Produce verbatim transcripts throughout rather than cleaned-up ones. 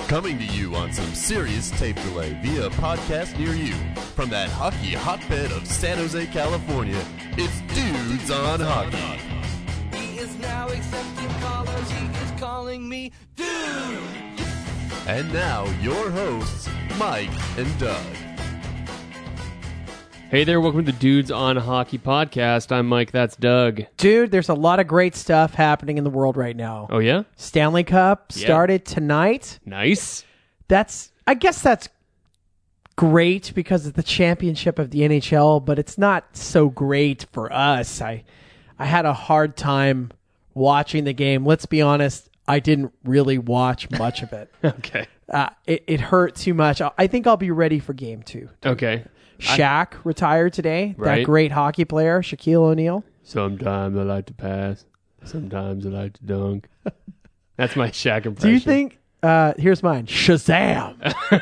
Coming to you on some serious tape delay via a podcast near you. From that hockey hotbed of San Jose, California, it's Dudes on Hockey. He is now accepting callers, he is calling me Dude. And now, your hosts, Mike and Doug. Hey there, welcome to the Dudes on Hockey podcast. I'm Mike, that's Doug. Dude, there's a lot of great stuff happening in the world right now. Oh yeah? Stanley Cup Yeah. started tonight. Nice. That's, I guess that's great because it's the championship of the N H L, but it's not so great for us. I, I had a hard time watching the game. Let's be honest, I didn't really watch much of it. Okay. Uh, it, it hurt too much. I I think I'll be ready for game two. Okay. Shaq retired today. Right. That great hockey player, Shaquille O'Neal. Sometimes I like to pass. Sometimes I like to dunk. That's my Shaq impression. Do you think, uh, here's mine, Shazam.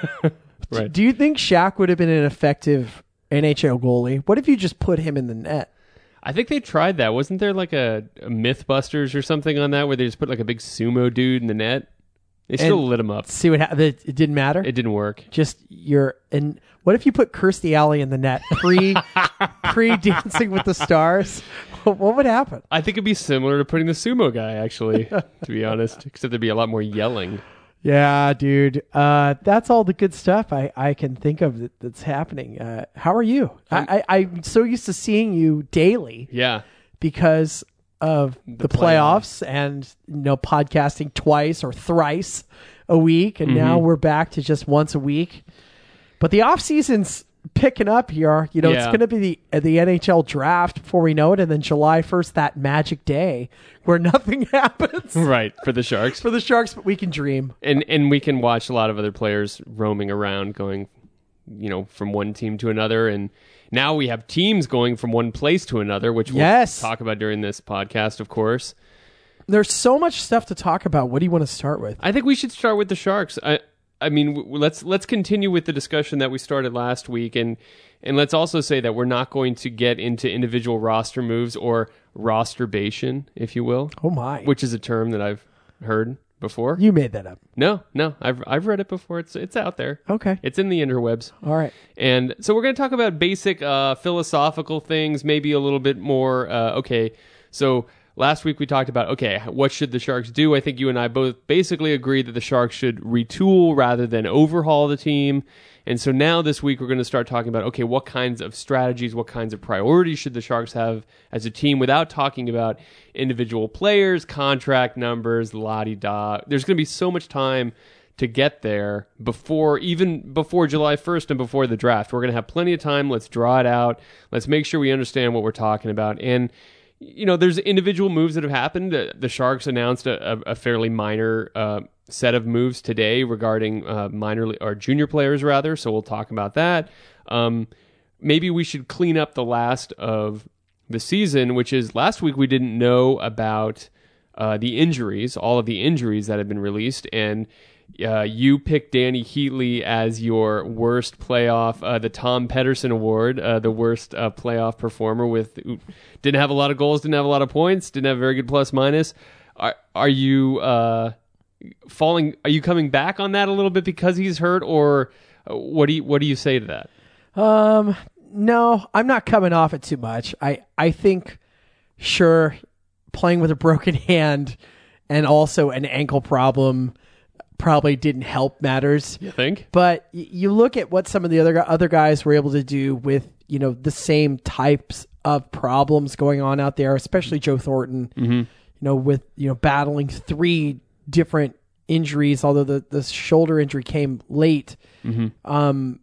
Right. Do you think Shaq would have been an effective N H L goalie? What if you just put him in the net? I think they tried that. Wasn't there like a, a Mythbusters or something on that where they just put like a big sumo dude in the net? They still And lit him up. See what happened? It, it didn't matter? It didn't work. Just you're, and what if you put Kirstie Alley in the net pre, pre Dancing with the Stars? What would happen? I think it'd be similar to putting the sumo guy, actually, to be honest, except there'd be a lot more yelling. Yeah, dude. Uh, that's all the good stuff I, I can think of that, that's happening. Uh, how are you? I, I, I'm so used to seeing you daily Yeah. because of the, The playoffs and, you know, podcasting twice or thrice a week. And now Mm-hmm. we're back to just once a week. But the off season's picking up here. You know, it's Yeah. going to be the uh, the N H L draft before we know it. And then July first, that magic day where nothing happens Right, for the Sharks. for the Sharks, but we can dream. And and we can watch a lot of other players roaming around, going, you know, from one team to another. And now we have teams going from one place to another, which we'll Yes. talk about during this podcast, of course. There's so much stuff to talk about. What do you want to start with? I think we should start with the Sharks. I I mean, w- let's let's continue with the discussion that we started last week, and and let's also say that we're not going to get into individual roster moves or rosterbation, if you will, Oh, my. which is a term that I've heard before. You made that up. No, no, I've I've read it before. It's it's out there. Okay. It's in the interwebs. All right. And so we're going to talk about basic uh, philosophical things, maybe a little bit more. Uh, okay, so last week we talked about, okay, what should the Sharks do? I think you and I both basically agreed that the Sharks should retool rather than overhaul the team. And so now this week we're going to start talking about, okay, what kinds of strategies, what kinds of priorities should the Sharks have as a team without talking about individual players, contract numbers, la-di-da. There's going to be so much time to get there before, even before July first and before the draft. We're going to have plenty of time. Let's draw it out. Let's make sure we understand what we're talking about. And you know, there's individual moves that have happened. The, the Sharks announced a, a, a fairly minor uh, set of moves today regarding uh, minor or junior players, rather. So we'll talk about that. Um, maybe we should clean up the last of the season, which is last week we didn't know about uh, the injuries, all of the injuries that have been released, and Uh, you picked Danny Heatley as your worst playoff, uh, the Tom Pedersen Award, uh, the worst uh, playoff performer with didn't have a lot of goals, didn't have a lot of points, didn't have a very good plus minus. Are are you uh, falling? Are you coming back on that a little bit because he's hurt, or what do you what do you say to that? Um, no, I'm not coming off it too much. I, I think, sure, playing with a broken hand and also an ankle problem probably didn't help matters. You think? But y- you look at what some of the other gu- other guys were able to do with, you know, the same types of problems going on out there, especially Joe Thornton, Mm-hmm. you know, with, you know, battling three different injuries, although the, the shoulder injury came late. Mm-hmm. Um,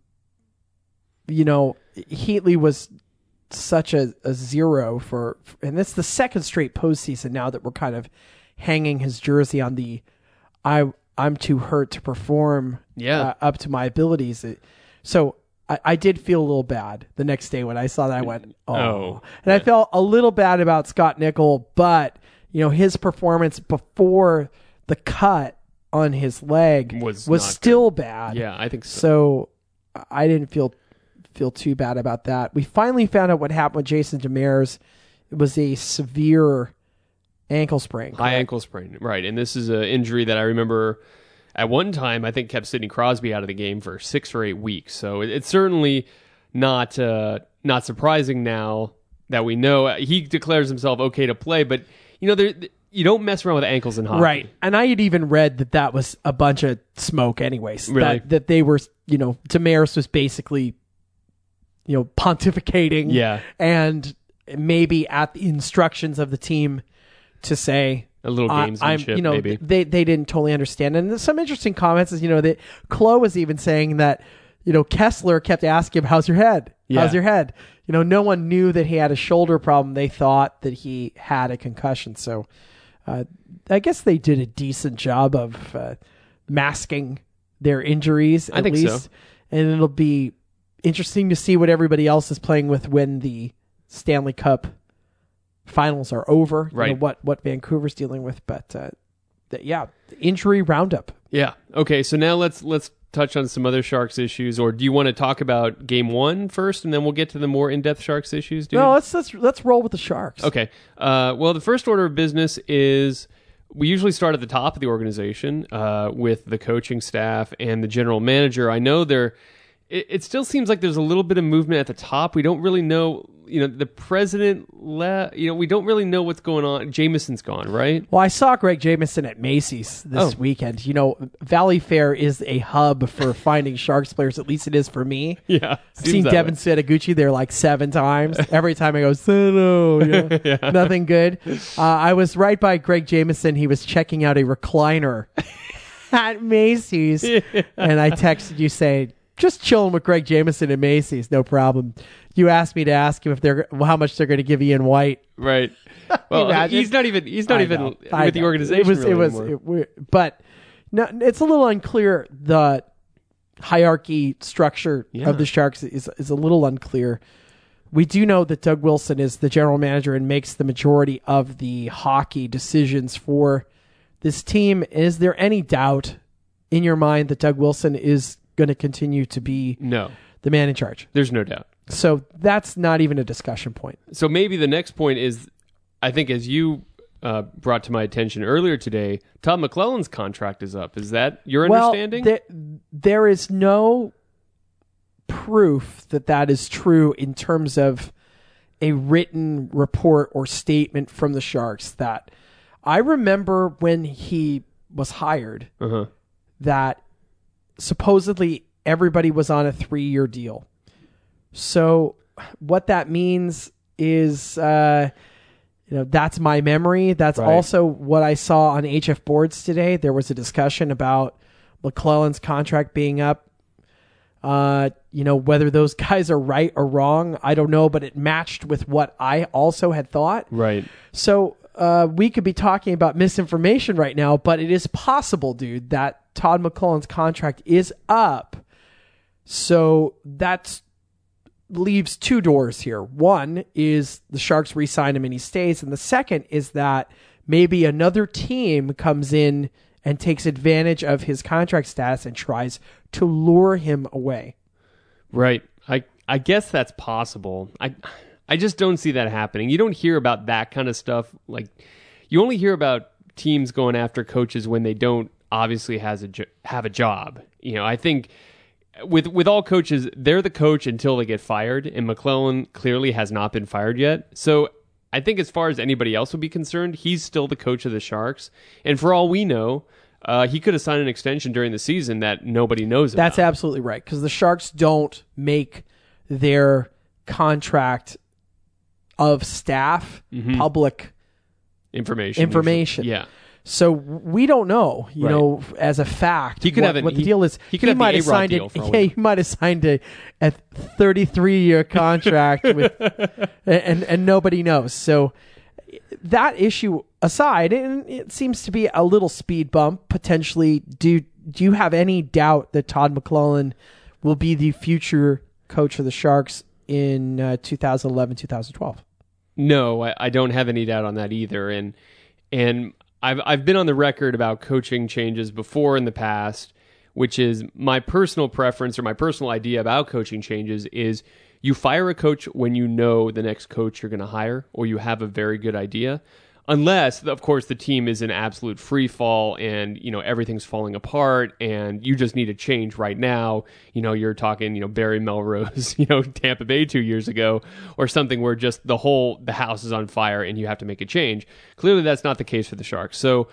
you know, Heatley was such a, a zero for, and it's the second straight postseason now that we're kind of hanging his jersey on the, I, I'm too hurt to perform Yeah. uh, up to my abilities. It- so I, I did feel a little bad the next day when I saw that. I went, oh. Oh. And I felt a little bad about Scott Nickel, but, you know, his performance before the cut on his leg Was was, not still bad. Yeah, I think so. So I didn't feel feel too bad about that. We finally found out what happened with Jason Demers. It was a severe ankle sprain. High ankle sprain, right? And this is an injury that I remember at one time, I think kept Sidney Crosby out of the game for six or eight weeks. So it, it's certainly not uh, not surprising now that we know he declares himself okay to play. But you know, there, you don't mess around with ankles in hockey, right? And I had even read that that was a bunch of smoke, anyways. Really? That, that they were, you know, Damaris was basically, you know, pontificating, yeah, and maybe at the instructions of the team to say. A little gamesmanship, you know, maybe. They they didn't totally understand. And there's some interesting comments is, you know, that Chloe was even saying that, you know, Kessler kept asking him, how's your head? Yeah. How's your head? You know, no one knew that he had a shoulder problem. They thought that he had a concussion. So uh, I guess they did a decent job of uh, masking their injuries, at I think least. so. And it'll be interesting to see what everybody else is playing with when the Stanley Cup finals are over, right? You know, what what Vancouver's dealing with, but uh, the, yeah, the injury roundup. Yeah. Okay. So now let's let's touch on some other Sharks issues, or do you want to talk about Game One first, and then we'll get to the more in-depth Sharks issues? Dude? No, let's let's let's roll with the Sharks. Okay. Uh, well, the first order of business is we usually start at the top of the organization uh, with the coaching staff and the general manager. I know there. It, it still seems like there's a little bit of movement at the top. We don't really know. You know, the president left. You know, we don't really know what's going on. Jameson's gone, right? Well, I saw Greg Jameson at Macy's this Oh. weekend. You know, Valley Fair is a hub for finding Sharks players. At least it is for me. Yeah. I've seen Devin Setaguchi there like seven times. Every time I go, Seto, you know, Yeah. nothing good. Uh, I was right by Greg Jameson. He was checking out a recliner at Macy's. And I texted you saying, just chilling with Greg Jameson at Macy's, no problem. You asked me to ask him if they're how much they're going to give Ian White. Right. Well, Imagine. he's not even he's not I even know. with I the know. organization. It was really it was, anymore. it, we- but no, it's a little unclear. The hierarchy structure Yeah. of the Sharks is is a little unclear. We do know that Doug Wilson is the general manager and makes the majority of the hockey decisions for this team. Is there any doubt in your mind that Doug Wilson is going to continue to be No, the man in charge? there's no doubt. So that's not even a discussion point. So maybe the next point is, I think as you uh, brought to my attention earlier today, Todd McClellan's contract is up. Is that your understanding? Well, there, there is no proof that that is true in terms of a written report or statement from the Sharks. That I remember when he was hired, uh-huh. that supposedly everybody was on a three-year deal. So what that means is, uh, you know, that's my memory. That's Right. also what I saw on H F Boards today. There was a discussion about McClellan's contract being up. Uh, you know, whether those guys are right or wrong, I don't know, but it matched with what I also had thought. Right. So uh, we could be talking about misinformation right now, but it is possible, dude, that Todd McClellan's contract is up. So that's leaves two doors here. One is the Sharks re-sign him and he stays. And the second is that maybe another team comes in and takes advantage of his contract status and tries to lure him away. Right. I I guess that's possible. I I just don't see that happening. You don't hear about that kind of stuff. Like, you only hear about teams going after coaches when they don't obviously has a jo- have a job. You know, I think with with all coaches, they're the coach until they get fired, and McClellan clearly has not been fired yet. So I think as far as anybody else would be concerned, he's still the coach of the Sharks. And for all we know, uh, he could have signed an extension during the season that nobody knows about. That's absolutely right, because the Sharks don't make their contract of staff Mhm. public information. information. Yeah. So we don't know, you Right. know, as a fact, He could what, have an- what the he- deal is. he could have the might have A-Rod signed deal it. for all Yeah, we he might have signed a, a thirty-three year contract with, and and nobody knows. So that issue aside, and it seems to be a little speed bump potentially. Do do you have any doubt that Todd McClellan will be the future coach of the Sharks in uh, twenty eleven, twenty twelve? No, I, I don't have any doubt on that either. And and I've I've been on the record about coaching changes before in the past, which is my personal preference or my personal idea about coaching changes is you fire a coach when you know the next coach you're going to hire or you have a very good idea. unless, of course, the team is in absolute free fall and, you know, everything's falling apart and you just need a change right now. You know, you're talking, you know, Barry Melrose, you know, Tampa Bay two years ago, or something where just the whole, the house is on fire and you have to make a change. Clearly, that's not the case for the Sharks. So,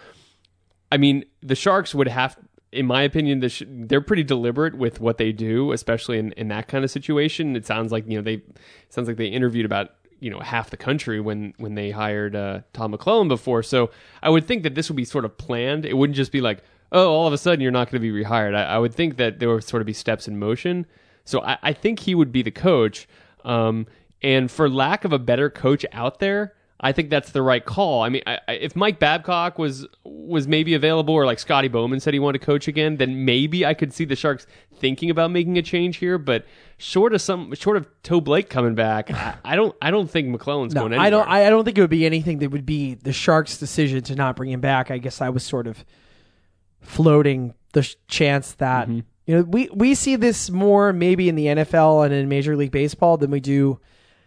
I mean, the Sharks would have, in my opinion, the sh- they're pretty deliberate with what they do, especially in, in that kind of situation. It sounds like, you know, they, it sounds like they interviewed about, you know, half the country when, when they hired uh, Tom McClellan before. So I would think that this would be sort of planned. It wouldn't just be like, oh, all of a sudden you're not going to be rehired. I, I would think that there would sort of be steps in motion. So I, I think he would be the coach. Um, and for lack of a better coach out there, I think that's the right call. I mean, I, I, if Mike Babcock was was maybe available, or like Scotty Bowman said he wanted to coach again, then maybe I could see the Sharks thinking about making a change here. But short of some, short of Toe Blake coming back, I, I don't, I don't think McClellan's No, going anywhere. I don't. I don't think it would be anything that would be the Sharks' decision to not bring him back. I guess I was sort of floating the sh- chance that Mm-hmm. you know we we see this more maybe in the N F L and in Major League Baseball than we do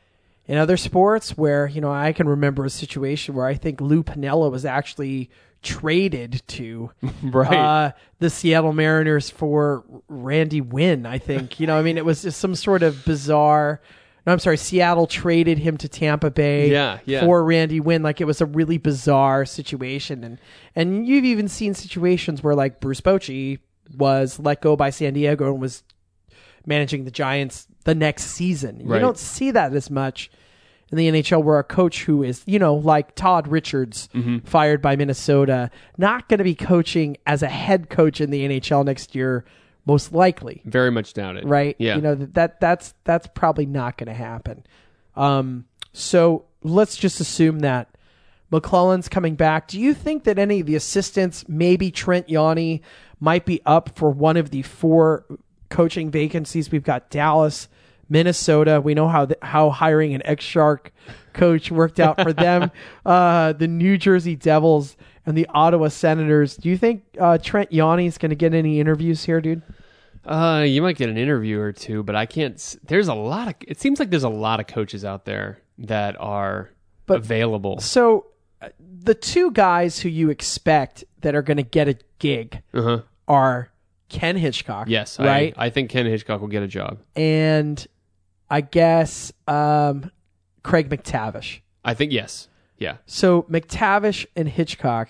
in other sports, where, you know, I can remember a situation where I think Lou Piniella was actually traded to Right. uh, the Seattle Mariners for Randy Wynn, I think. You know, I mean, it was just some sort of bizarre... No, I'm sorry, Seattle traded him to Tampa Bay Yeah, yeah. for Randy Wynn. Like, it was a really bizarre situation. And, and you've even seen situations where, like, Bruce Bochy was let go by San Diego and was managing the Giants the next season. Right. You don't see that as much in the N H L, where a coach who is, you know, like Todd Richards, Mm-hmm. fired by Minnesota, not going to be coaching as a head coach in the N H L next year, most likely. Very much doubt it. Right? Yeah. You know, that, that that's that's probably not going to happen. Um, so let's just assume that McClellan's coming back. Do you think that any of the assistants, maybe Trent Yawney, might be up for one of the four coaching vacancies? We've got Dallas, Minnesota. We know how the, how hiring an ex-Shark coach worked out for them. Uh, the New Jersey Devils and the Ottawa Senators. Do you think uh, Trent Yawney is going to get any interviews here, dude? Uh, you might get an interview or two, but I can't. s- There's a lot of. It seems like there's a lot of coaches out there that are But- available. So uh, the two guys who you expect that are going to get a gig Uh huh. are Ken Hitchcock. Yes, right? I, I think Ken Hitchcock will get a job. And I guess um, Craig McTavish. I think yes. Yeah. So McTavish and Hitchcock.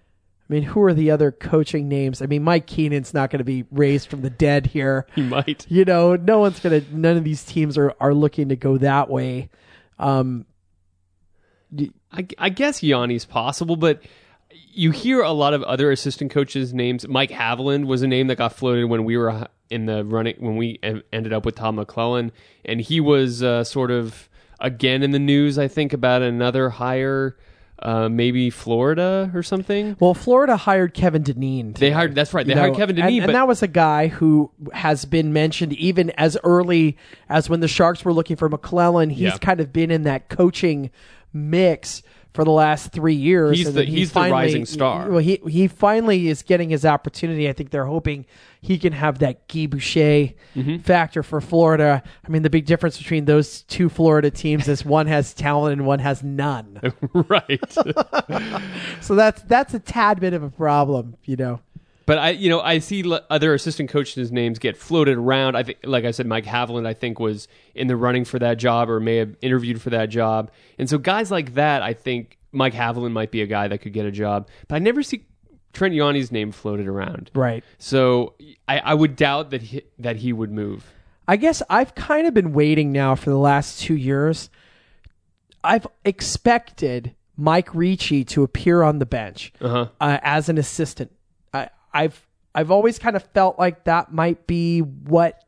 I mean, who are the other coaching names? I mean, Mike Keenan's not going to be raised from the dead here. He might. You know, no one's going to, none of these teams are, are looking to go that way. Um, I, I guess Yanni's possible, but you hear a lot of other assistant coaches' names. Mike Haviland was a name that got floated when we were in the running, when we en- ended up with Tom McClellan, and he was uh, sort of again in the news, I think, about another hire, uh, maybe Florida or something. well, Florida hired Kevin Dineen. They hired, that's right, they You hired know, Kevin and, Dineen, and but that was a guy who has been mentioned even as early as when the Sharks were looking for McClellan. He's Yeah. kind of been in that coaching mix for the last three years. He's and the- then he he's the finally- rising star. Well, he he finally is getting his opportunity. I think they're hoping he can have that Guy Boucher Mm-hmm. factor for Florida. I mean, the big difference between those two Florida teams is one has talent and one has none. right. So that's that's a tad bit of a problem, you know. But I, you know, I see l- other assistant coaches' names get floated around. I think, like I said, Mike Haviland, I think, was in the running for that job or may have interviewed for that job. And so guys like that, I think Mike Haviland might be a guy that could get a job. But I never see Trent Yawney's name floated around. Right. So I, I would doubt that he, that he would move. I guess I've kind of been waiting now for the last two years. I've expected Mike Ricci to appear on the bench Uh-huh. uh, as an assistant. I, I've I've always kind of felt like that might be what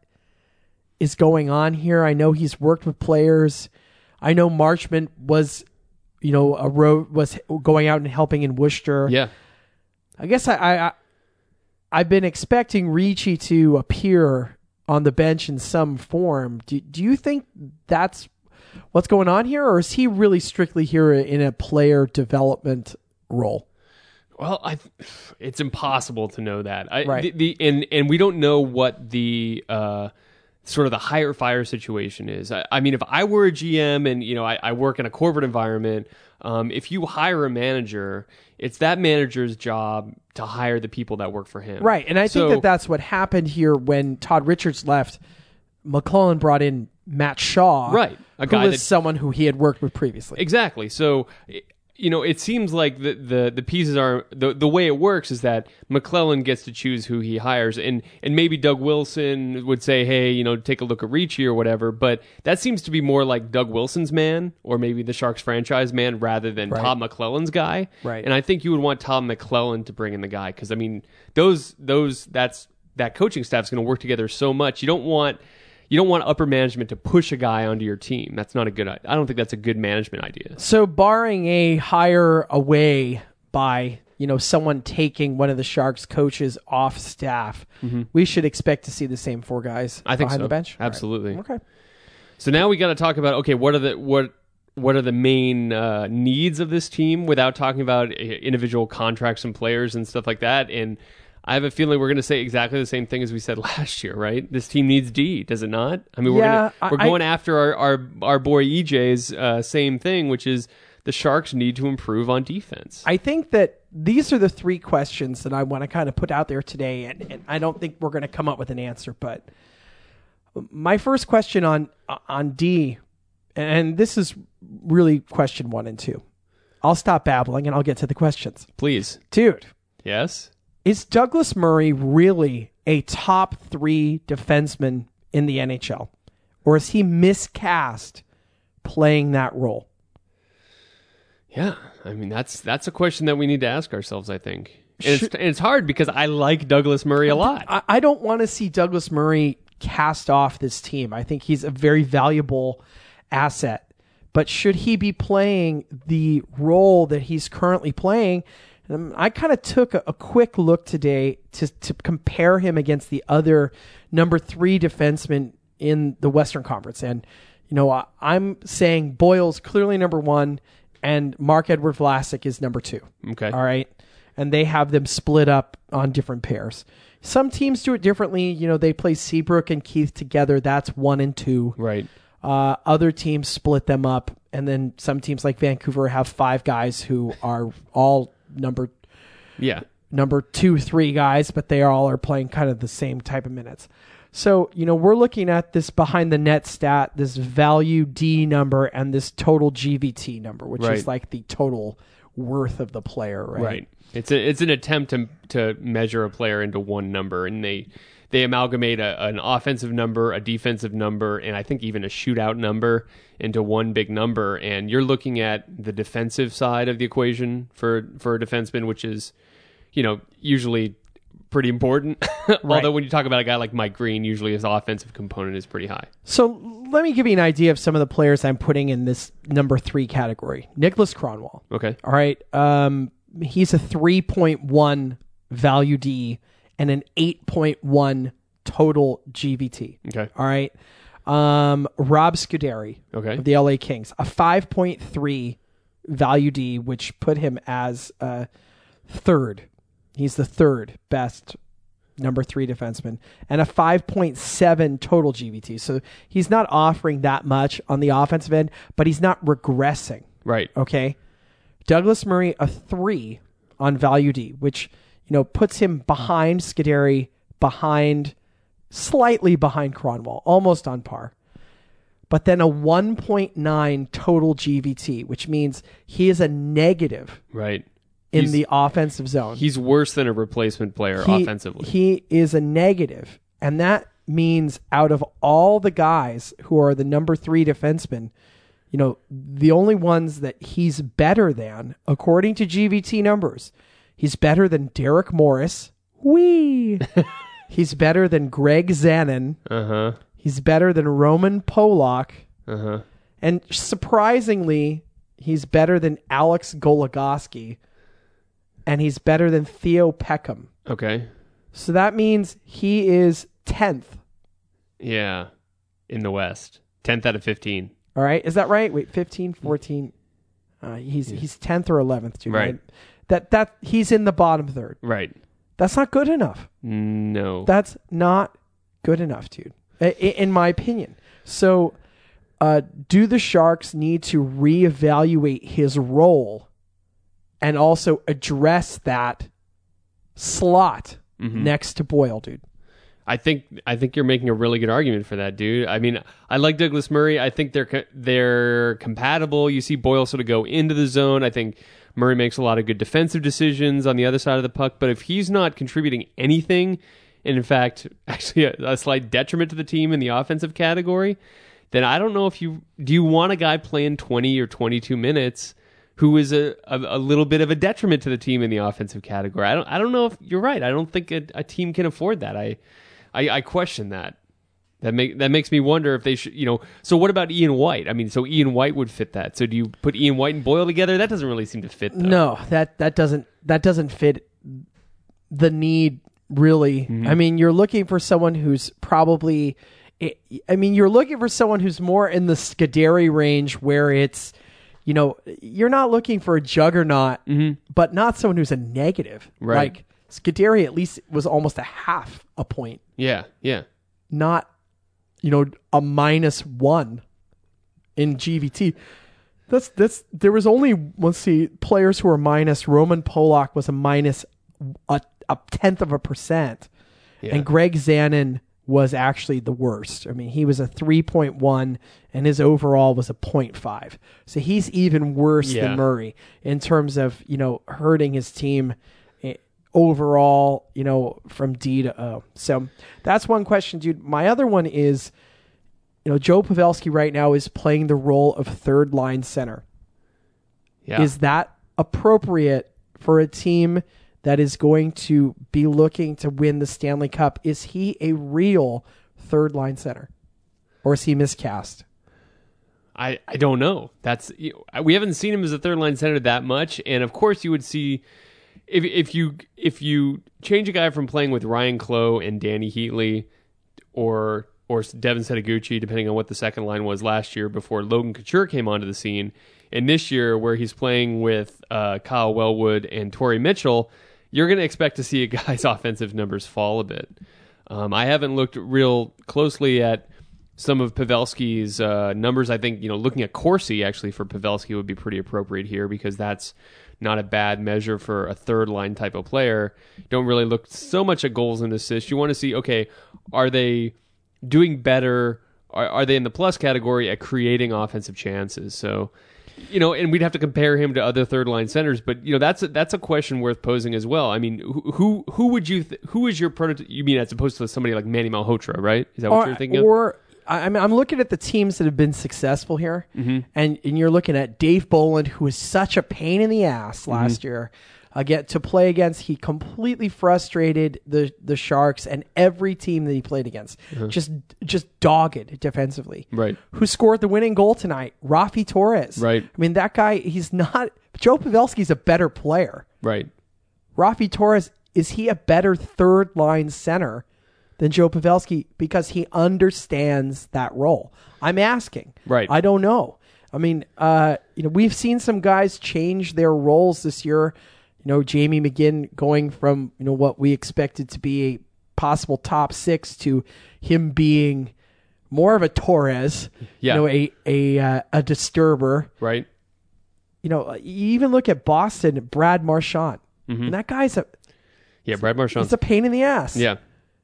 is going on here. I know he's worked with players. I know Marchment was, you know, a road was going out and helping in Worcester. Yeah. I guess I, I, I I've been expecting Ricci to appear on the bench in some form. Do do you think that's what's going on here, or is he really strictly here in a player development role? Well, I, it's impossible to know that. I, Right. The, the and and we don't know what the uh, sort of the hire fire situation is. I, I mean, if I were a G M and you know I, I work in a corporate environment, Um, if you hire a manager, it's that manager's job to hire the people that work for him. Right, and I So- think that that's what happened here when Todd Richards left. McClellan brought in Matt Shaw, Right, a who guy was that- someone who he had worked with previously. Exactly. So, you know, it seems like the, the, the pieces are the the way it works is that McClellan gets to choose who he hires, and and maybe Doug Wilson would say, hey, you know, take a look at Ricci or whatever. But that seems to be more like Doug Wilson's man, or maybe the Sharks franchise man, rather than Right. Todd McClellan's guy. Right. And I think you would want Todd McClellan to bring in the guy because I mean, those those that's that coaching staff's going to work together so much. You don't want. You don't want upper management to push a guy onto your team. That's not a good. I don't think that's a good management idea. So, barring a hire away by you know someone taking one of the Sharks coaches off staff, we should expect to see the same four guys Mm-hmm. I think behind so. the bench. All right. Absolutely. Okay. So now we got to talk about okay, what are the what what are the main uh, needs of this team without talking about uh, individual contracts and players and stuff like that. And I have a feeling we're going to say exactly the same thing as we said last year, right? This team needs D, does it not? I mean, we're Yeah, gonna, I- we're going after our our, our boy E J's uh, same thing, which is the Sharks need to improve on defense. I think that these are the three questions that I want to kind of put out there today, and, and I don't think we're going to come up with an answer. But my first question on on D, and this is really question one and two. I'll stop babbling and I'll get to the questions. Please, Dude, yes. is Douglas Murray really a top three defenseman in the N H L? Or is he miscast playing that role? Yeah, I mean that's that's a question that we need to ask ourselves. I think, and, Should- it's, and it's hard because I like Douglas Murray a lot. I, I don't want to see Douglas Murray cast off this team. I think he's a very valuable asset. But should he be playing the role that he's currently playing? Um, I kind of took a, a quick look today to, to compare him against the other number three defensemen in the Western Conference. And, you know, I, I'm saying Boyle's clearly number one and Mark-Edward Vlasic is number two. Okay. All right. And they have them split up on different pairs. Some teams do it differently. You know, they play Seabrook and Keith together. That's one and two. Right. Uh, other teams split them up. And then some teams like Vancouver have five guys who are all number Yeah. number two, three guys, but they all are playing kind of the same type of minutes. So, you know, we're looking at this behind the net stat, this value D number, and this total G V T number, which Right. is like the total worth of the player, right? Right. It's a, it's an attempt to to measure a player into one number, and they they amalgamate a, an offensive number, a defensive number, and I think even a shootout number into one big number. And you're looking at the defensive side of the equation for for a defenseman, which is, you know, usually pretty important. Although when you talk about a guy like Mike Green, usually his offensive component is pretty high. So let me give you an idea of some of the players I'm putting in this number three category. Nicholas Kronwall. Okay. All right. Um, he's a three point one value D and an eight point one total G V T. Okay. All right. Um, Rob Scuderi Okay. of the L A Kings, a five point three value D, which put him as uh, third. He's the third best number three defenseman, and a five point seven total G V T. So he's not offering that much on the offensive end, but he's not regressing. Right. Okay. Douglas Murray, a three on value D, which, you know, puts him behind Scuderi, behind, slightly behind Kronwall, almost on par. But then a one point nine total G V T, which means he is a negative Right. in He's- the offensive zone. He's worse than a replacement player He- offensively. He is a negative, and that means out of all the guys who are the number three defensemen, you know, the only ones that he's better than, according to G V T numbers, he's better than Derek Morris. Wee. He's better than Greg Zanin. Uh huh. He's better than Roman Polak. Uh huh. And surprisingly, he's better than Alex Goligoski. And he's better than Theo Peckham. Okay. So that means he is tenth. Yeah. In the West, tenth out of fifteen. All right. Is that right? Wait, fifteen, fourteen. Uh, he's he's tenth or eleventh, too, right? Right. That that he's in the bottom third. Right. That's not good enough. No. That's not good enough, dude. i- In my opinion. So uh, do the Sharks need to reevaluate his role and also address that slot Mm-hmm. next to Boyle, dude? I think I think you're making a really good argument for that, dude. I mean, I like Douglas Murray. I think they're co- they're compatible. You see Boyle sort of go into the zone. I think Murray makes a lot of good defensive decisions on the other side of the puck. But if he's not contributing anything, and in fact, actually a, a slight detriment to the team in the offensive category, then I don't know if you do you want a guy playing twenty or twenty-two minutes who is a, a, a little bit of a detriment to the team in the offensive category. I don't I don't know if you're right. I don't think a, a team can afford that. I, I I question that. That make that makes me wonder if they should, you know. So what about Ian White? I mean, so Ian White would fit that. So do you put Ian White and Boyle together? That doesn't really seem to fit, though. No, that that doesn't that doesn't fit the need really. Mm-hmm. I mean, you're looking for someone who's probably I mean, you're looking for someone who's more in the Scuderi range where it's, you know, you're not looking for a juggernaut, mm-hmm. but not someone who's a negative. Right. Like Scuderi at least was almost a half a point. Yeah, yeah. Not, you know, a minus one in G V T. That's that's there was only, let's see, players who were minus. Roman Polak was a minus a, a tenth of a percent. Yeah. And Greg Zanin was actually the worst. I mean, he was a three point one and his overall was a point five. So he's even worse Yeah. than Murray in terms of, you know, hurting his team overall, you know, from D to O. So that's one question, dude. My other one is, you know, Joe Pavelski right now is playing the role of third line center. Yeah. Is that appropriate for a team that is going to be looking to win the Stanley Cup? Is he a real third line center, or is he miscast? I, I don't know. That's you know, we haven't seen him as a third line center that much, and of course you would see if if you if you change a guy from playing with Ryan Clough and Danny Heatley, or or Devin Setaguchi, depending on what the second line was last year before Logan Couture came onto the scene, and this year where he's playing with uh, Kyle Wellwood and Torrey Mitchell, you're going to expect to see a guy's offensive numbers fall a bit. Um, I haven't looked real closely at some of Pavelski's uh, numbers. I think, you know, looking at Corsi actually for Pavelski would be pretty appropriate here because that's not a bad measure for a third line type of player. Don't really look so much at goals and assists. You want to see, okay, are they doing better? Are, are they in the plus category at creating offensive chances? So, you know, and we'd have to compare him to other third line centers, but you know, that's a, that's a question worth posing as well. I mean, who who, who would you th- who is your prototype? You mean as opposed to somebody like Manny Malhotra, right? Is that what or, you're thinking of? Or I mean, I'm looking at the teams that have been successful here, mm-hmm. and and you're looking at Dave Bolland, who was such a pain in the ass last mm-hmm. year. Uh, get to play against, he completely frustrated the the Sharks and every team that he played against. Uh-huh. Just just dogged defensively. Right. Who scored the winning goal tonight? Rafi Torres. Right. I mean, that guy, he's not... Joe Pavelski's a better player. Right. Rafi Torres, is he a better third-line center than Joe Pavelski because he understands that role? I'm asking. Right. I don't know. I mean, uh, you know, we've seen some guys change their roles this year. You know, Jamie McGinn going from, you know, what we expected to be a possible top six to him being more of a Torres, Yeah. you know, a a uh, a disturber. Right. You know, you even look at Boston, Brad Marchand. Mm-hmm. And that guy's a Yeah, Brad Marchand. he's a pain in the ass. Yeah.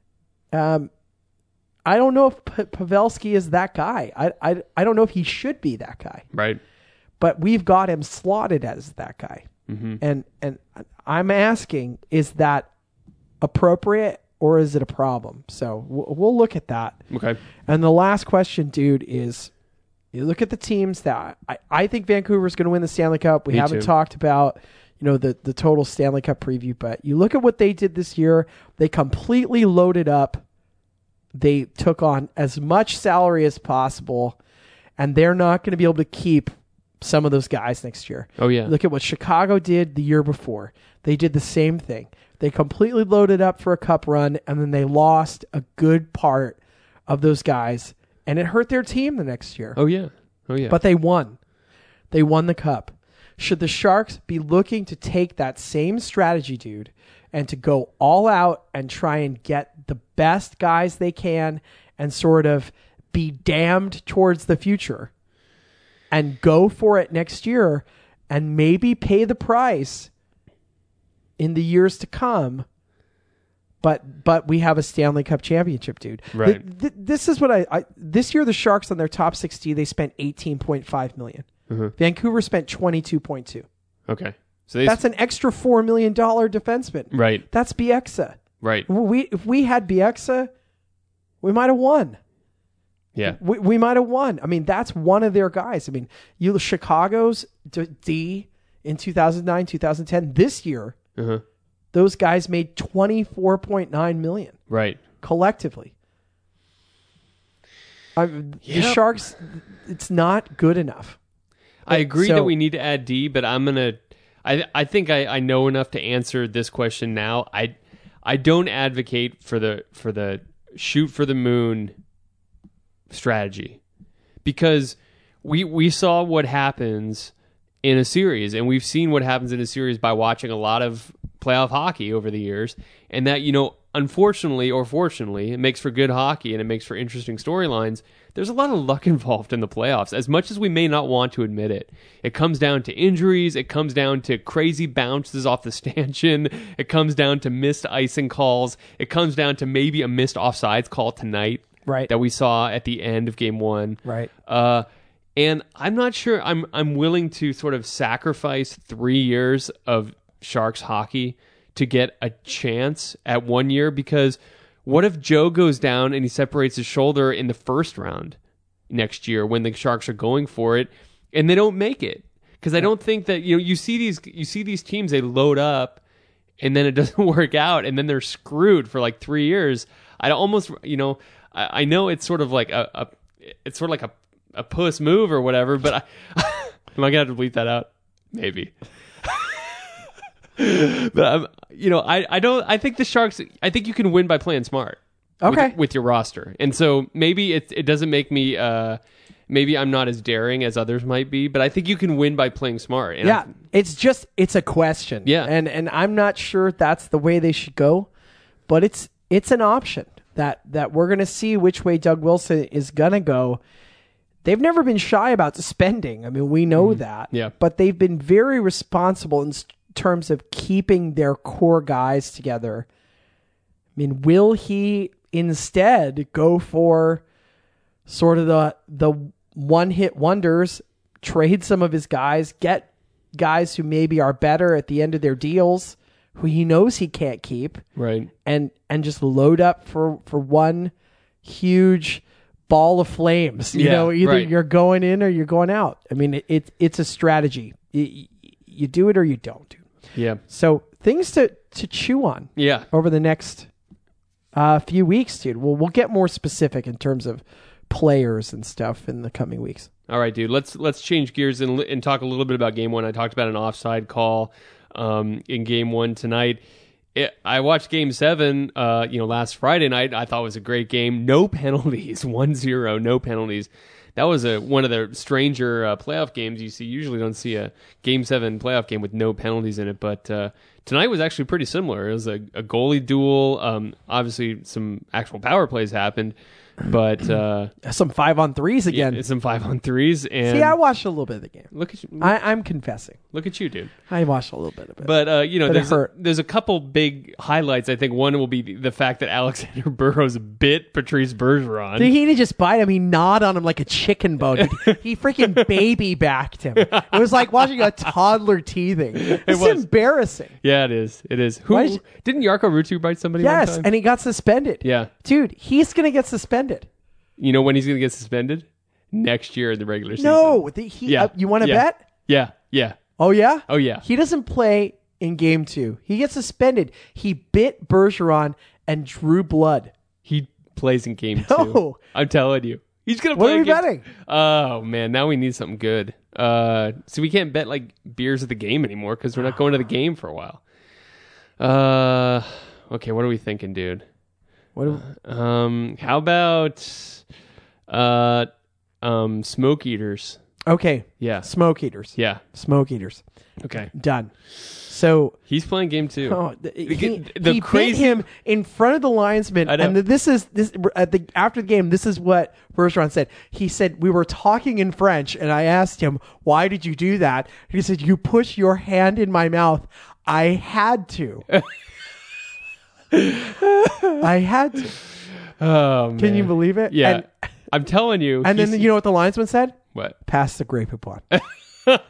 Um, I don't know if P- Pavelski is that guy. I, I I don't know if he should be that guy. Right. But we've got him slotted as that guy. Mm-hmm. And and I'm asking, is that appropriate or is it a problem? So we'll, we'll look at that. Okay. And the last question, dude, is you look at the teams that I, I think Vancouver's going to win the Stanley Cup. We Me haven't too. talked about, you know, the, the total Stanley Cup preview, but you look at what they did this year. They completely loaded up. They took on as much salary as possible, and they're not going to be able to keep some of those guys next year. Oh, yeah. Look at what Chicago did the year before. They did the same thing. They completely loaded up for a cup run, and then they lost a good part of those guys, and it hurt their team the next year. Oh, yeah. Oh, yeah. But they won. They won the cup. Should the Sharks be looking to take that same strategy, dude, and to go all out and try and get the best guys they can and sort of be damned towards the future and go for it next year and maybe pay the price in the years to come. But but we have a Stanley Cup championship, dude. Right. Th- th- this is what I, I this year the Sharks on their top sixty, they spent eighteen point five million. Mhm. Vancouver spent twenty-two point two. Okay. So they That's an extra four million dollars defenseman. right. That's Bieksa. Right. We if we had Bieksa, we might have won. Yeah. We we might have won. I mean, that's one of their guys. I mean, you Chicago's D, D in two thousand nine, two thousand ten. This year, Uh-huh. those guys made twenty-four point nine million Right. collectively. I, The Yep. Sharks, it's not good enough. I agree So- that we need to add D, but I'm gonna. I I think I, I know enough to answer this question now. I I don't advocate for the for the shoot for the moon strategy because we we saw what happens in a series, and we've seen what happens in a series by watching a lot of playoff hockey over the years, and that, you know, unfortunately or fortunately, it makes for good hockey and it makes for interesting storylines. There's a lot of luck involved in the playoffs, as much as we may not want to admit it. It comes down to injuries. It comes down to crazy bounces off the stanchion. It comes down to missed icing calls. It comes down to maybe a missed offsides call tonight Right. that we saw at the end of game one. Right. Uh, and I'm not sure I'm I'm willing to sort of sacrifice three years of Sharks hockey to get a chance at one year, because what if Joe goes down and he separates his shoulder in the first round next year when the Sharks are going for it and they don't make it? Because I don't think that, you know, you see these you see these teams, they load up and then it doesn't work out and then they're screwed for like three years. I almost, you know, I, I know it's sort of like a, a it's sort of like a, a puss move or whatever, but I, am I gonna have to bleep that out? Maybe. But um, you know, I, I don't. I think the Sharks. I think you can win by playing smart. Okay. With, with your roster, and so maybe it it doesn't make me. Uh, maybe I'm not as daring as others might be, but I think you can win by playing smart. And Yeah, I, it's just it's a question. Yeah. and and I'm not sure that's the way they should go, but it's it's an option that that we're gonna see which way Doug Wilson is gonna go. They've never been shy about spending. I mean, we know that. Yeah. but they've been very responsible in s- terms of keeping their core guys together. I mean, will he instead go for sort of the the one hit wonders, trade some of his guys, get guys who maybe are better at the end of their deals, who he knows he can't keep, right. and and just load up for for one huge ball of flames? You Yeah, know, either right. you're going in or you're going out. I mean, it, it it's a strategy. You, you do it or you don't. Yeah. So things to to chew on Yeah. over the next uh, few weeks, dude. We'll we'll get more specific in terms of players and stuff in the coming weeks. All right, dude. Let's let's change gears and and talk a little bit about game one. I talked about an offside call um, in game one tonight. It, I watched game seven, uh, you know, last Friday night. I thought it was a great game. No penalties, one zero, no penalties. That was a one of the stranger uh, playoff games you see. Usually don't see a game seven playoff game with no penalties in it, but uh, tonight was actually pretty similar. It was a, a goalie duel. Um, obviously, some actual power plays happened, but uh, Some five on threes again. yeah, some five on threes. And See, I watched a little bit of the game. look at you, I, I'm confessing. look at you, dude. I watched a little bit of it. But uh, you know, But it there's a, hurt. there's a couple big highlights. I think one will be the, the fact that Alexander Burrows bit Patrice Bergeron. Did he didn't just bite him? He gnawed on him like a chicken bone. Dude. He freaking baby backed him. It was like watching a toddler teething. It's was. embarrassing. Yeah, it is. It is. Who Why is- didn't Jarko Ruutu bite somebody? Yes, one time? and he got suspended. Yeah. Dude, he's going to get suspended. You know when he's going to get suspended? Next year in the regular season. No. The, he, Yeah. uh, you want to Yeah. bet? Yeah. Yeah. Oh, yeah? Oh, yeah. He doesn't play in game two. He gets suspended. He bit Bergeron and drew blood. He plays in game No. two. I'm telling you. He's going to What play are in we game betting? Oh, man. Now we need something good. Uh, so we can't bet like beers at the game anymore because we're not going to the game for a while. Uh, okay. What are we thinking, dude? What do, Um, how about uh, um, smoke eaters? Okay. Yeah. Smoke eaters. Yeah. Smoke eaters. Okay. Done. So He's playing game two. oh, the, he, The- the he crazy- beat him in front of the linesman, I know. and this is this at the after the game. This is what Bergeron said. He said we were talking in French, and I asked him, "Why did you do that?" He said, "You push your hand in my mouth. I had to. I had to." Oh, man. Can you believe it? Yeah. And, I'm telling you. and then he's- you know what the linesman said? what? Pass the Grey Poupon. That's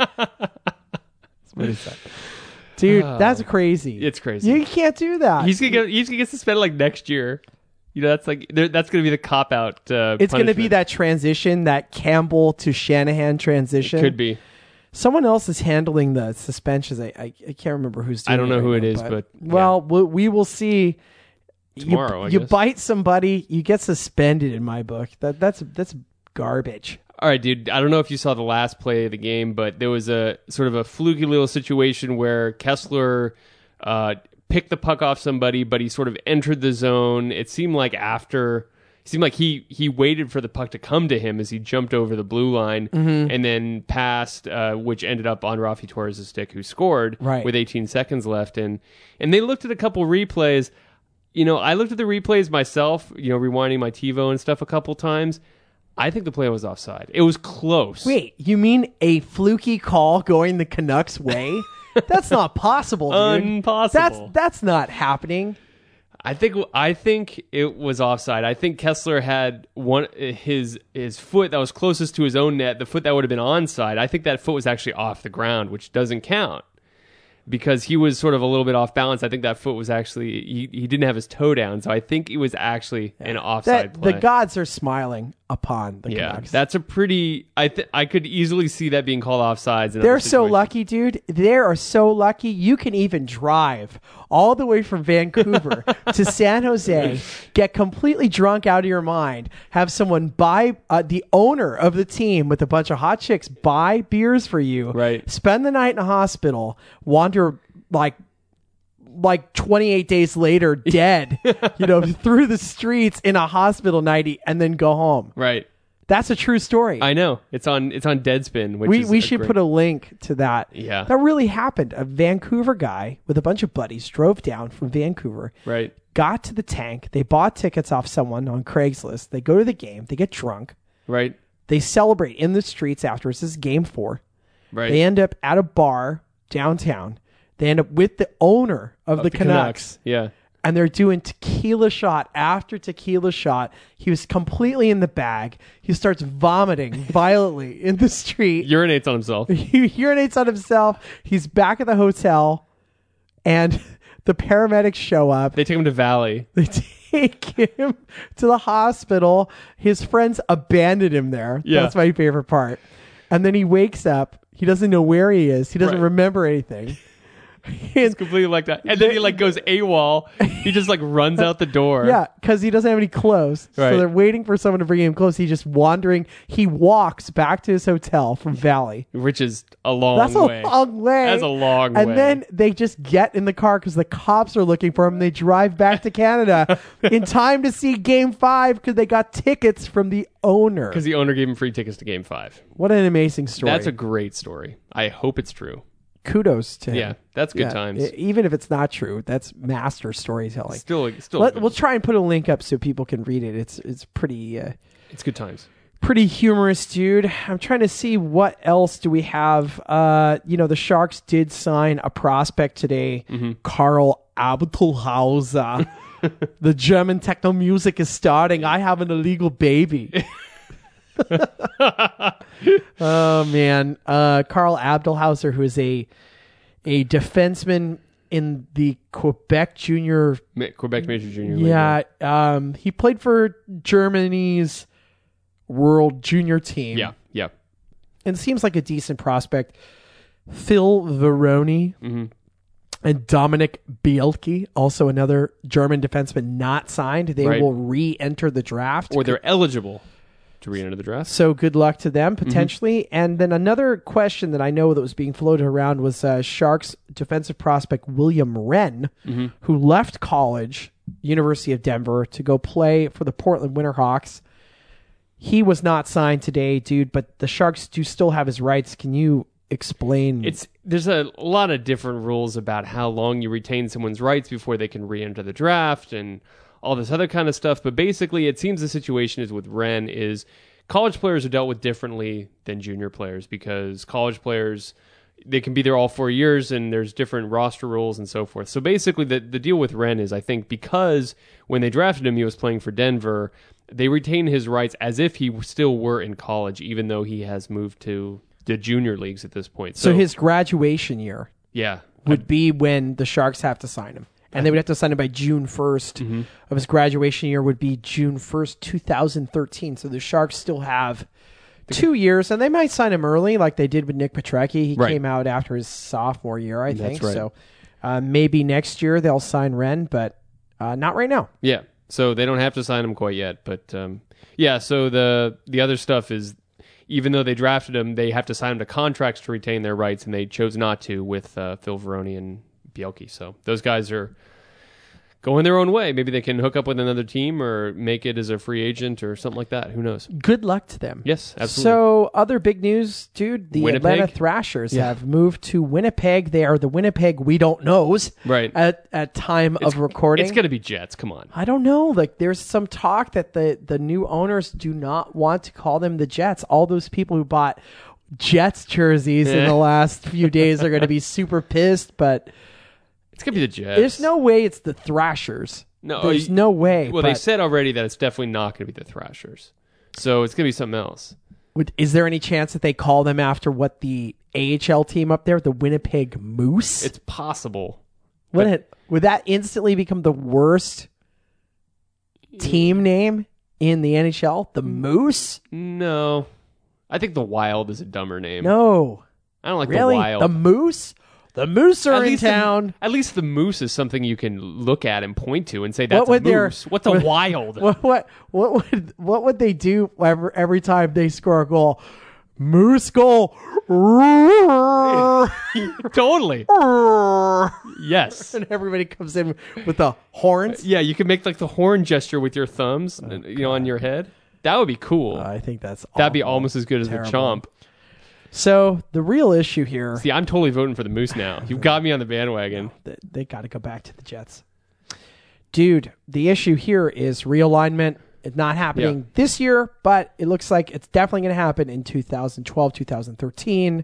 what he said. Dude, that's crazy. It's crazy. You can't do that. He's gonna get. He's gonna get suspended like next year. You know, that's like there- that's gonna be the cop out. Uh, it's going to be punishment. that transition, that Campbell to Shanahan transition. Could be. Someone else is handling the suspensions. I I, I can't remember who's doing I don't know it who right it now, is, but, well, we, we will see. Tomorrow, you, I you guess. bite somebody, you get suspended. In my book, that that's that's garbage. All right, dude. I don't know if you saw the last play of the game, but there was a sort of a fluky little situation where Kessler uh, picked the puck off somebody, but he sort of entered the zone. It seemed like after, it seemed like he he waited for the puck to come to him as he jumped over the blue line Mm-hmm. and then passed, uh, which ended up on Rafi Torres' stick, who scored Right. with eighteen seconds left. And and they looked at a couple replays. You know, I looked at the replays myself. You know, rewinding my TiVo and stuff a couple times. I think the play was offside. It was close. Wait, you mean a fluky call going the Canucks' way? That's not possible, dude. Impossible. That's that's not happening. I think I think it was offside. I think Kessler had one his his foot that was closest to his own net, the foot that would have been onside. I think that foot was actually off the ground, which doesn't count because he was sort of a little bit off balance. I think that foot was actually he, he didn't have his toe down, so I think it was actually an offside That play. the gods are smiling upon the yeah, Canucks. that's a pretty. I th- I could easily see that being called offsides. in They're other so situations. lucky, dude. They are so lucky. You can even drive all the way from Vancouver to San Jose, get completely drunk out of your mind, have someone buy uh, the owner of the team with a bunch of hot chicks buy beers for you, Right. spend the night in a hospital, wander like like twenty-eight days later dead, you know, through the streets in a hospital nighty, and then go home. Right. That's a true story. I know it's on it's on Deadspin. Which we is we a should great- put a link to that. Yeah. That really happened. A Vancouver guy with a bunch of buddies drove down from Vancouver, right. got to the tank. They bought tickets off someone on Craigslist. They go to the game. They get drunk. Right. They celebrate in the streets afterwards. This is game four. Right. They end up at a bar downtown. They end up with the owner of, the, Canucks. Yeah. And they're doing tequila shot after tequila shot. He was completely in the bag. He starts vomiting violently in the street. Urinates on himself. He urinates on himself. He's back at the hotel, and the paramedics show up. They take him to Valley. They take him to the hospital. His friends abandon him there. Yeah. That's my favorite part. And then he wakes up. He doesn't know where he is. He doesn't Right. remember anything. It's completely like that. And then he like goes AWOL. He just like runs out the door. Yeah, because he doesn't have any clothes. Right. So they're waiting for someone to bring him clothes. He's just wandering. He walks back to his hotel from Valley. Which is a long That's a way. long way. That's a long and way. then they just get in the car because the cops are looking for him. They drive back to Canada in time to see Game Five because they got tickets from the owner. Because the owner gave him free tickets to Game Five. What an amazing story! That's a great story. I hope it's true. Kudos to him. Yeah, that's good Yeah, times. e- Even if it's not true, that's master storytelling. Still, still, Let, good. we'll try and put a link up so people can read it. It's it's pretty. Uh, it's good times. pretty humorous, dude. I'm trying to see what else do we have. Uh, you know, the Sharks did sign a prospect today, Mm-hmm. Karl Abelhauser. The German techno music is starting. I have an illegal baby. Oh man, uh, Karl Abelhauser, who is a a defenseman in the Quebec Junior. Ma- Quebec Major Junior League. Yeah, um, he played for Germany's World Junior team. Yeah. Yeah. And seems like a decent prospect. Phil Veroni Mm-hmm. and Dominic Bielke, also another German defenseman not signed. They Right. will re-enter the draft. Or they're eligible to re-enter the draft. So good luck to them, Mm-hmm. potentially. And then another question that I know that was being floated around was uh, Sharks defensive prospect William Wren, Mm-hmm. who left college, University of Denver, to go play for the Portland Winterhawks. he was not signed today, dude, but the Sharks do still have his rights. Can you explain? It's there's a lot of different rules about how long you retain someone's rights before they can re-enter the draft and all this other kind of stuff. But basically, it seems the situation is with Ren is college players are dealt with differently than junior players because college players, they can be there all four years and there's different roster rules and so forth. So basically, the, the deal with Ren is I think because when they drafted him, he was playing for Denver, they retain his rights as if he still were in college, even though he has moved to the junior leagues at this point. So, so his graduation year yeah, would be when the Sharks have to sign him. And they would have to sign him by June first mm-hmm. of his graduation year would be June first, twenty thirteen. So the Sharks still have two years, and they might sign him early like they did with Nick Petrecki. He right. came out after his sophomore year, I think. Right. So uh, maybe next year they'll sign Ren, but uh, not right now. Yeah. So they don't have to sign him quite yet. But um, yeah, so the the other stuff is even though they drafted him, they have to sign him to contracts to retain their rights, and they chose not to with uh, Phil Varone and Bielke. So those guys are going their own way. Maybe they can hook up with another team or make it as a free agent or something like that. Who knows? Good luck to them. Yes, absolutely. So other big news, dude, the Winnipeg? Atlanta Thrashers Yeah. have moved to Winnipeg. They are the Winnipeg we don't knows Right. at, at time of recording. It's going to be Jets. Come on. I don't know. Like, there's some talk that the, the new owners do not want to call them the Jets. All those people who bought Jets jerseys in the last few days are going to be super pissed, but It's going to be the Jets. there's no way it's the Thrashers. No, There's you- no way. Well, but they said already that it's definitely not going to be the Thrashers. So it's going to be something else. would, is there any chance that they call them after what the A H L team up there, the Winnipeg Moose? It's possible. would, it, would that instantly become the worst team name in the N H L? The Moose? No. I think the Wild is a dumber name. No. I don't like Really? the Wild. The Moose? The Moose are At in least town. The, at least the Moose is something you can look at and point to and say that's What would a their- Moose. What's a what- Wild? What what what would what would they do every, every time they score a goal? Moose goal. Totally. Yes. And everybody comes in with the horns. Yeah, you can make like the horn gesture with your thumbs, you know, on your head. That would be cool. I think that's That'd be awful. almost as good as Terrible. the Chomp. So the real issue here, See, I'm totally voting for the Moose now. You've got me on the bandwagon. they, they got to go back to the Jets. Dude, the issue here is realignment. It's not happening Yeah. this year, but it looks like it's definitely going to happen in two thousand twelve, two thousand thirteen.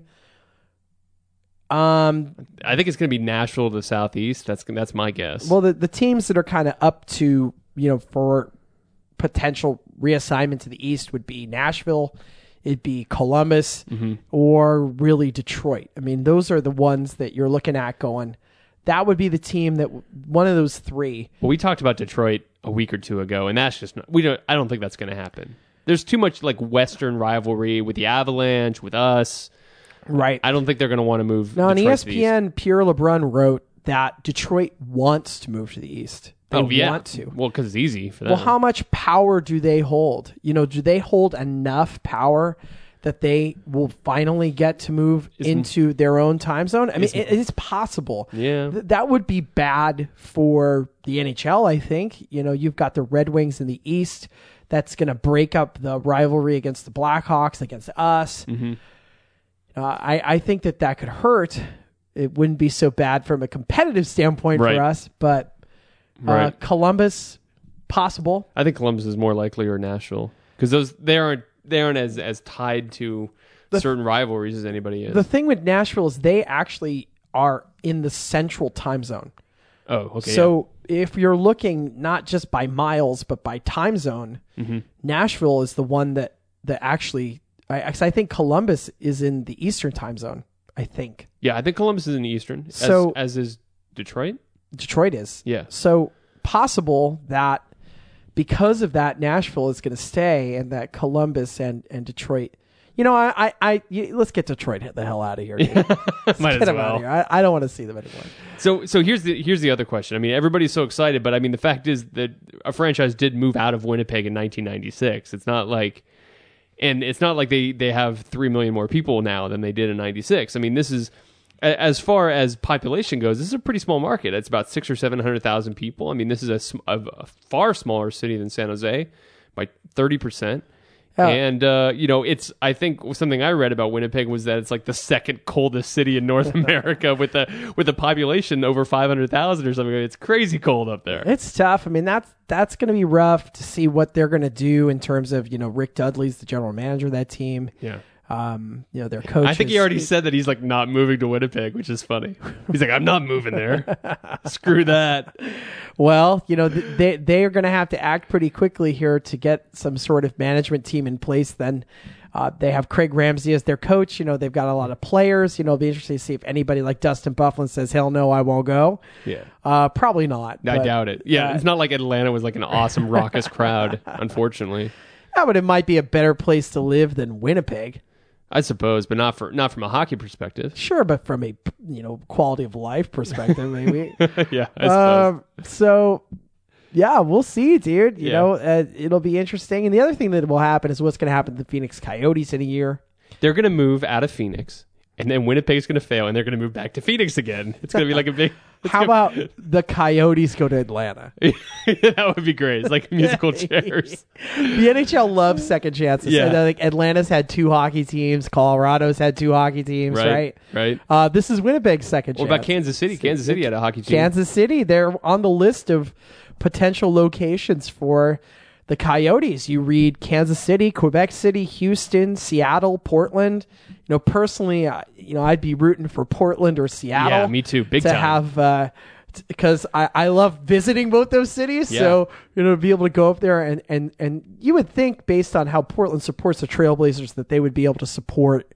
Um, I think it's going to be Nashville to the southeast. That's that's my guess. well, the, the teams that are kind of up to, you know, for potential reassignment to the East would be Nashville, it'd be Columbus, Mm-hmm. or really Detroit. I mean, those are the ones that you're looking at going, that would be the team that, one of those three. Well, we talked about Detroit a week or two ago, and that's just not, we don't. I don't think that's going to happen. There's too much like Western rivalry with the Avalanche, with us. Right. I don't think they're going to want to move. Now, on Detroit to the East. E S P N, Pierre LeBrun wrote that Detroit wants to move to the East. They oh yeah, want to. Well, because it's easy for them. Well, how much power do they hold? You know, do they hold enough power that they will finally get to move Isn't- into their own time zone? I mean, Isn't- it, it's possible. Yeah. Th- that would be bad for the N H L, I think. You know, you've got the Red Wings in the East. That's going to break up the rivalry against the Blackhawks, against us. Mm-hmm. Uh, I, I think that that could hurt. It wouldn't be so bad from a competitive standpoint Right. for us, but uh, Right. Columbus, possible. I think Columbus is more likely, or Nashville, because those they aren't they aren't as as tied to certain rivalries as anybody is. The thing with Nashville is they actually are in the central time zone. oh, okay. So if you're looking not just by miles, but by time zone, Mm-hmm. Nashville is the one that, that actually, I, 'cause I think Columbus is in the Eastern time zone, I think. yeah, I think Columbus is in the Eastern, as, So- as is Detroit. Detroit is. Yeah. So possible that because of that, Nashville is going to stay, and that Columbus and, and Detroit. You know, I, I, I you, let's get Detroit the hell out of here. Dude. Let's Might get as them out well. of here. I, I don't want to see them anymore. So, so here's the here's the other question. I mean, everybody's so excited, but I mean, the fact is that a franchise did move out of Winnipeg in nineteen ninety-six. It's not like, and it's not like they they have three million more people now than they did in ninety-six. I mean, this is, a- as far as population goes, this is a pretty small market. It's about six or seven hundred thousand people. I mean, this is a, sm- a, a far smaller city than San Jose by thirty percent. Oh. And, uh, you know, it's, I think something I read about Winnipeg was that it's like the second coldest city in North America with a, with a population over five hundred thousand or something. It's crazy cold up there. It's tough. I mean, that's that's going to be rough to see what they're going to do in terms of, you know, Rick Dudley's the general manager of that team. Yeah. Um, you know, their coach. I think he already said that he's like not moving to Winnipeg, which is funny. He's like, I'm not moving there. Screw that. Well, you know, th- they they are going to have to act pretty quickly here to get some sort of management team in place. Then uh, they have Craig Ramsey as their coach. You know, they've got a lot of players. You know, it'll be interesting to see if anybody like Dustin Byfuglien says, "Hell no, I won't go." Yeah. Uh, probably not. I but, doubt it. Yeah, uh, it's not like Atlanta was like an awesome raucous crowd, unfortunately. Yeah, but it might be a better place to live than Winnipeg. I suppose, but not for not from a hockey perspective. Sure, but from a, you know, quality of life perspective, maybe. Yeah, I suppose. Um, so, yeah, we'll see, dude. You Yeah. know, uh, it'll be interesting. And the other thing that will happen is what's going to happen to the Phoenix Coyotes in a year. They're going to move out of Phoenix, and then Winnipeg's going to fail, and they're going to move back to Phoenix again. It's going to be like a big... it's How gonna- about the Coyotes go to Atlanta? that would be great. It's like musical chairs. The N H L loves second chances. Yeah. So, like Atlanta's had two hockey teams. Colorado's had two hockey teams, right? Right, right. Uh, this is Winnipeg's second What chance. about Kansas City? Kansas City had a hockey team. Kansas City, they're on the list of potential locations for the Coyotes. You read Kansas City, Quebec City, Houston, Seattle, Portland. You know, personally, uh, you know, I'd be rooting for Portland or Seattle. Yeah, me too. Big to time. have uh, because I, I love visiting both those cities. Yeah. So, you know, to be able to go up there and, and, and you would think based on how Portland supports the Trailblazers that they would be able to support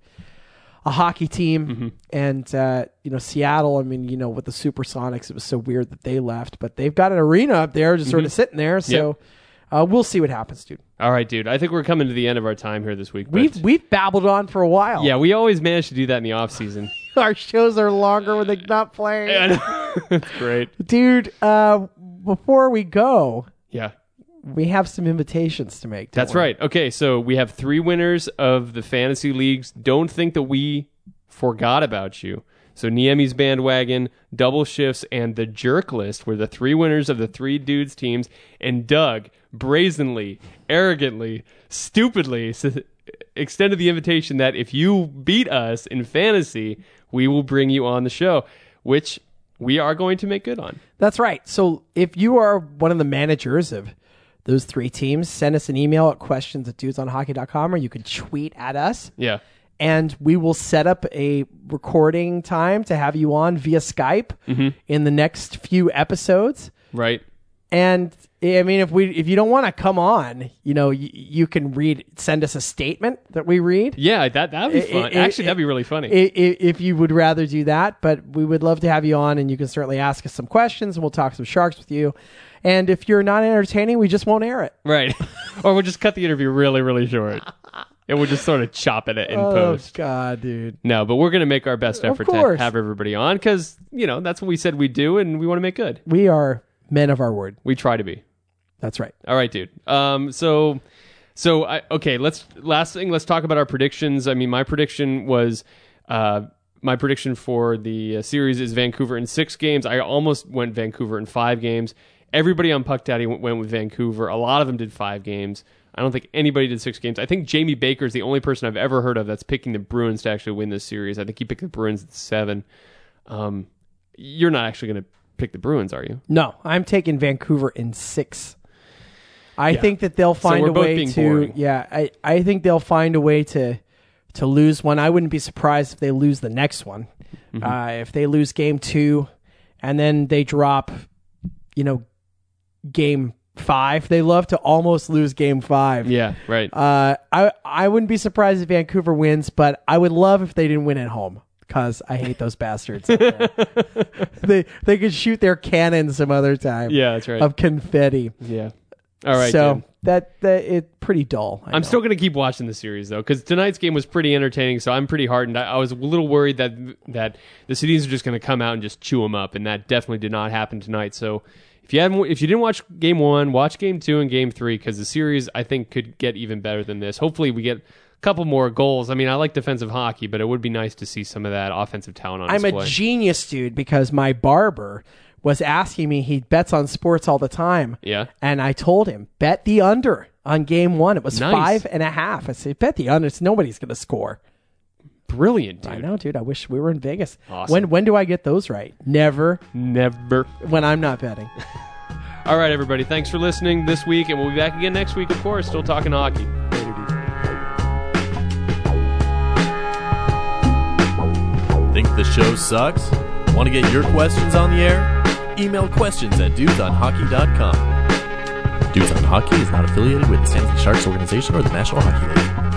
a hockey team. Mm-hmm. And, uh, you know, Seattle, I mean, you know, with the Supersonics, it was so weird that they left, but they've got an arena up there just sort of sitting there. So uh, we'll see what happens, dude. All right, dude. I think we're coming to the end of our time here this week. But We've, we've babbled on for a while. yeah, we always manage to do that in the off season. Our shows are longer when they're not playing. It's great. Dude, uh, before we go, Yeah. we have some invitations to make. don't That's we? right. Okay, so we have three winners of the fantasy leagues. Don't think that we forgot about you. So Niemi's Bandwagon, Double Shifts, and the Jerk List were the three winners of the three dudes teams. And Doug brazenly, arrogantly, stupidly s- extended the invitation that if you beat us in fantasy, we will bring you on the show, which we are going to make good on. That's right. So if you are one of the managers of those three teams, send us an email at questions at dudes on hockey dot com, or you can tweet at us. Yeah. And we will set up a recording time to have you on via Skype in the next few episodes. Right. And I mean, if we if you don't want to come on, you know, you, you can read, send us a statement that we read. Yeah, that that'd be It- fun. it- Actually, it- that'd be really funny. I- i- If you would rather do that, but we would love to have you on, and you can certainly ask us some questions, and we'll talk some Sharks with you. And if you're not entertaining, we just won't air it. Right. Or we'll just cut the interview really, really short. And we'll just sort of chop it in Oh post. God, dude! No, but we're going to make our best Of effort to course. have everybody on because, you know, that's what we said we'd do and we want to make good. We are men of our word. We try to be. That's right. All right, dude. Um, so, so I, okay, let's, last thing, let's talk about our predictions. I mean, my prediction was, uh, my prediction for the uh, series is Vancouver in six games. I almost went Vancouver in five games. Everybody on Puck Daddy went, went with Vancouver. A lot of them did five games. I don't think anybody did six games. I think Jamie Baker is the only person I've ever heard of that's picking the Bruins to actually win this series. I think he picked the Bruins at seven. Um, you're not actually going to pick the Bruins, are you? No, I'm taking Vancouver in six. I Yeah. think that they'll find we're a both way being to. boring. Yeah, I, I think they'll find a way to to lose one. I wouldn't be surprised if they lose the next one. Mm-hmm. Uh, if they lose game two, and then they drop, you know, game five. They love to almost lose game five. Yeah, right. Uh, I I wouldn't be surprised if Vancouver wins, but I would love if they didn't win at home because I hate those bastards. they they could shoot their cannon some other time. Yeah, that's right. Of confetti. yeah. All right, so dude. that that it's pretty dull. I I'm know. still going to keep watching the series, though, because tonight's game was pretty entertaining, so I'm pretty hardened. I, I was a little worried that that the Canadiens are just going to come out and just chew them up, and that definitely did not happen tonight. So if you haven't, if you didn't watch game one, watch game two and game three, because the series, I think, could get even better than this. Hopefully we get a couple more goals. I mean, I like defensive hockey, but it would be nice to see some of that offensive talent on I'm display. a genius, dude, because my barber was asking me. He bets on sports all the time. Yeah. And I told him, bet the under on game one. It was Nice. five and a half. I said, bet the under. Nobody's going to score. Brilliant, dude. I know, dude. I wish we were in Vegas. Awesome. When when do I get those right? Never. Never. When I'm not betting. All right, everybody. Thanks for listening this week, and we'll be back again next week, of course, still talking hockey. Later, dude. Think the show sucks? Want to get your questions on the air? Email questions at dudes on hockey dot com. Dudes on Hockey is not affiliated with the San Jose Sharks organization or the National Hockey League.